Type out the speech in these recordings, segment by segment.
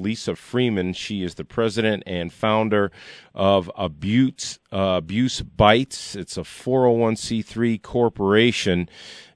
Lisa Freeman. She is the president and founder of Abuse Bites. It's a 401c3 corporation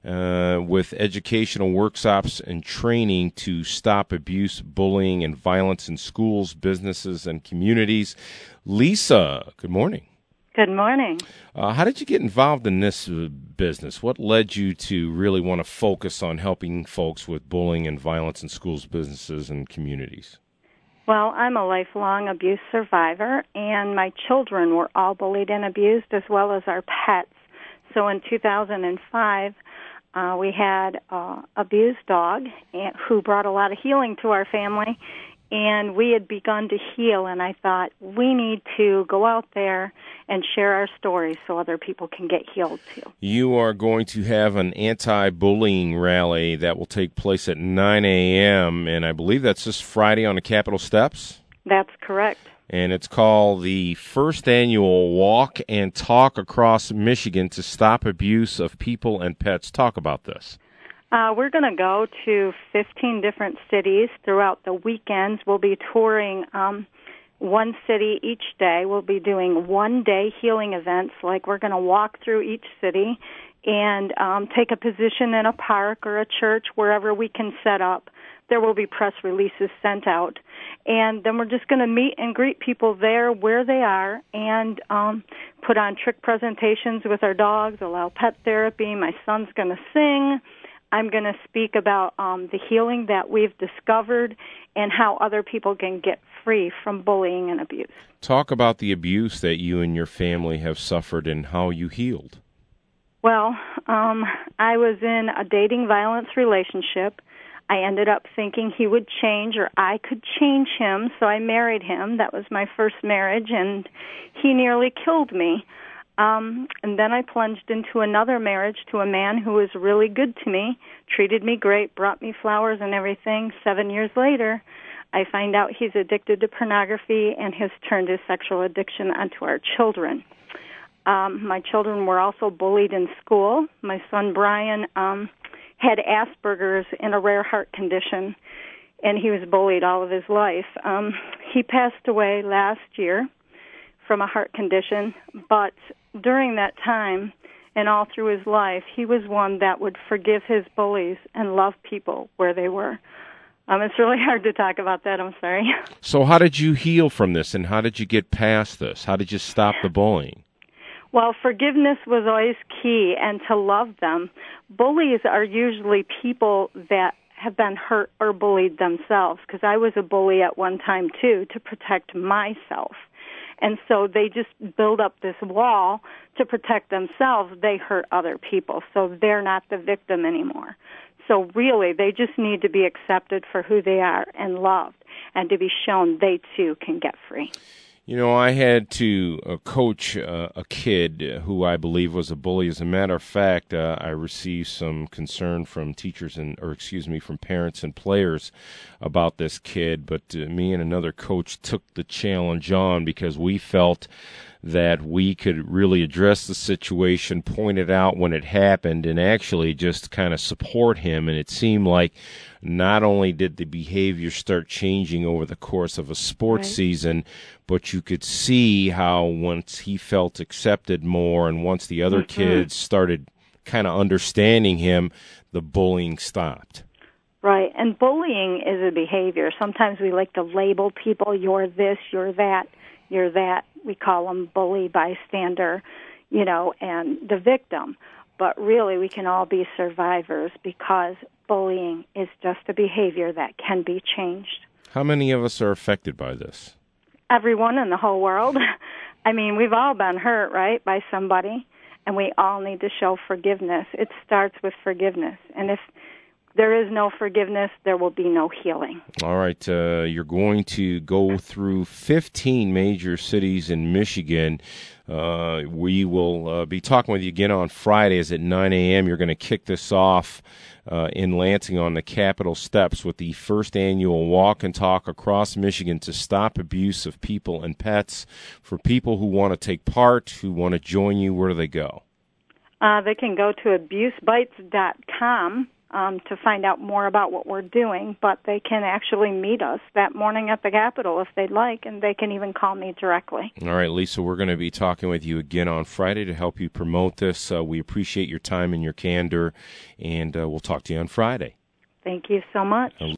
with educational workshops and training to stop abuse, bullying, and violence in schools, businesses, and communities. Lisa, good morning. Good morning. How did you get involved in this business? What led you to really want to focus on helping folks with bullying and violence in schools, businesses, and communities? Well, I'm a lifelong abuse survivor, and my children were all bullied and abused, as well as our pets. So in 2005, we had an abused dog who brought a lot of healing to our family, and we had begun to heal, and I thought, we need to go out there and share our stories so other people can get healed too. You are going to have an anti-bullying rally that will take place at 9 a.m., and I believe that's this Friday on the Capitol steps? That's correct. And it's called the first annual Walk and Talk Across Michigan to Stop Abuse of People and Pets. Talk about this. We're going to go to 15 different cities throughout the weekends. We'll be touring one city each day. We'll be doing one-day healing events, like we're going to walk through each city and take a position in a park or a church, wherever we can set up. There will be press releases sent out. And then we're just going to meet and greet people there where they are and put on trick presentations with our dogs, allow pet therapy. My son's going to sing. I'm going to speak about the healing that we've discovered and how other people can get free from bullying and abuse. Talk about the abuse that you and your family have suffered and how you healed. Well, I was in a dating violence relationship. I ended up thinking he would change or I could change him, so I married him. That was my first marriage, and he nearly killed me. And then I plunged into another marriage to a man who was really good to me, treated me great, brought me flowers and everything. 7 years later, I find out he's addicted to pornography and has turned his sexual addiction onto our children. My children were also bullied in school. My son Brian had Asperger's and a rare heart condition, and he was bullied all of his life. He passed away last year from a heart condition, but during that time and all through his life, he was one that would forgive his bullies and love people where they were. It's really hard to talk about that, I'm sorry. So how did you heal from this, and how did you get past this? How did you stop the bullying? Well, forgiveness was always key, and to love them. Bullies are usually people that have been hurt or bullied themselves, because I was a bully at one time, too, to protect myself. And so they just build up this wall to protect themselves. They hurt other people, so they're not the victim anymore. So really, they just need to be accepted for who they are and loved, and to be shown they, too, can get free. You know, I had to coach a kid who I believe was a bully. As a matter of fact, I received some concern from teachers from parents and players about this kid. But me and another coach took the challenge on because we felt that we could really address the situation, point it out when it happened, and actually just kind of support him. And it seemed like not only did the behavior start changing over the course of a sports season, but you could see how once he felt accepted more and once the other kids started kind of understanding him, the bullying stopped. Right, and bullying is a behavior. Sometimes we like to label people, you're this, you're that, you're that. We call them bully, bystander, and the victim. But really, we can all be survivors because bullying is just a behavior that can be changed. How many of us are affected by this? Everyone in the whole world. I mean, we've all been hurt, right, by somebody, and we all need to show forgiveness. It starts with forgiveness. And if there is no forgiveness, there will be no healing. All right. You're going to go through 15 major cities in Michigan. We will be talking with you again on Fridays at 9 a.m. You're going to kick this off in Lansing on the Capitol steps with the first annual Walk and Talk Across Michigan to Stop Abuse of People and Pets. For people who want to take part, who want to join you, where do they go? They can go to abusebites.com to find out more about what we're doing, but they can actually meet us that morning at the Capitol if they'd like, and they can even call me directly. All right, Lisa, we're going to be talking with you again on Friday to help you promote this. We appreciate your time and your candor, and we'll talk to you on Friday. Thank you so much.